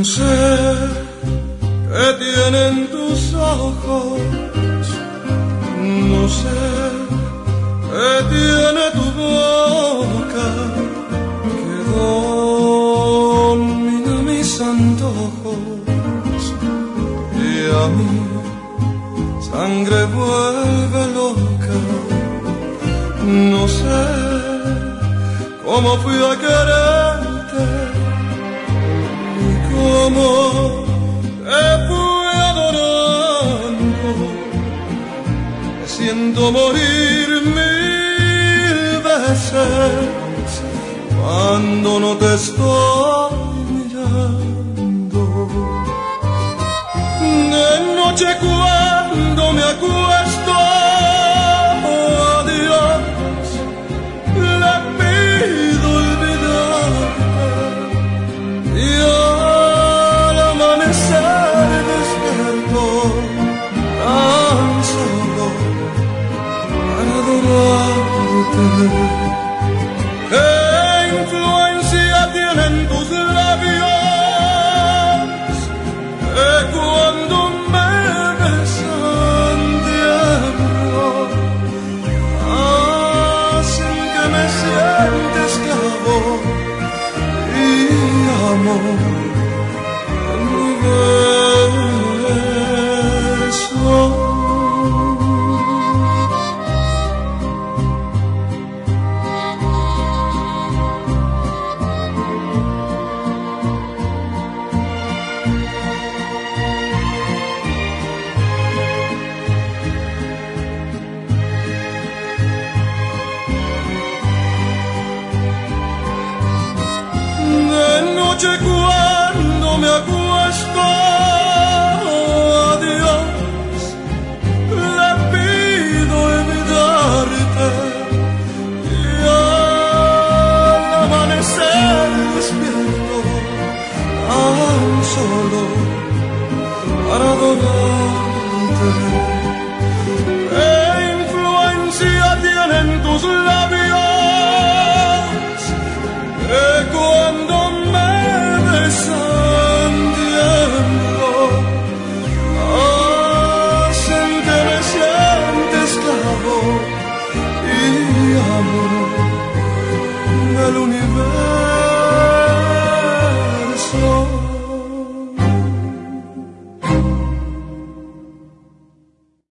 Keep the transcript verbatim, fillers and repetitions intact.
sé qué tienen tus ojos, no sé qué tiene tu boca, que domina mis antojos y a mi sangre vuelve loca. No sé cómo fui a quererte y cómo te fui adorando. Me siento morir mil veces cuando no te estoy mirando. De noche cuando me acuesto, a Dios le pido olvidarte y al amanecer despierto tan solo para adorarte. ¿Qué influencia tienen tus labios que cuando me besan tiemblo, hacen que me sienta esclavo y amo en mi beso? Cuando me acuesto, a Dios le pido olvidarte y al amanecer despierto tan solo para adorarte. ¿Qué influencia tienen tus labios que cuando tiemblo, hacen que me sienta esclavo y amo del universo?